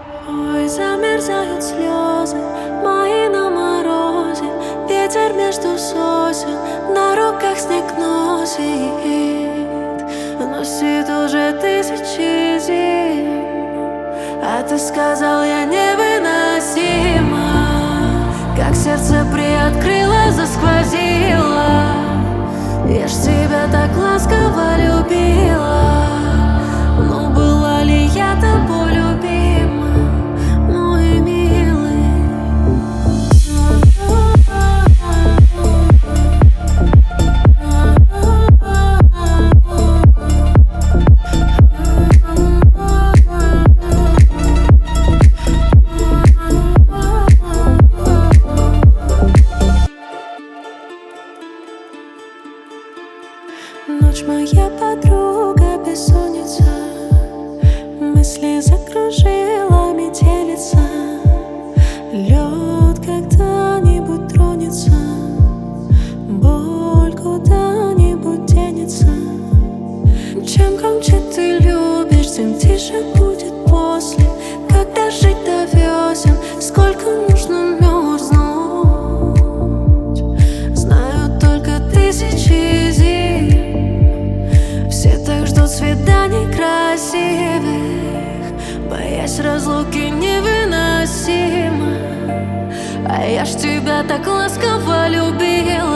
Ой, замерзают слезы мои на морозе. Ветер между сосен, на руках снег носит. Носит уже тысячи зим, а ты сказал, я невыносима. Как сердце приоткрыло, засквозило. Я ж тебя так ласково любила. Но была ли я тобой любима, мой милый? Ночь моя подруга, бессонница. Мысли закружила метелица. Лед когда-нибудь тронется, боль куда-нибудь денется. Чем громче ты любишь, тем тише будет после. Когда жить до весен, сколько нужно мерзнуть, знаю только тысячи зим. Все так ждут свиданий красивых, боясь разлуки невыносимо. А я ж тебя так ласково любила.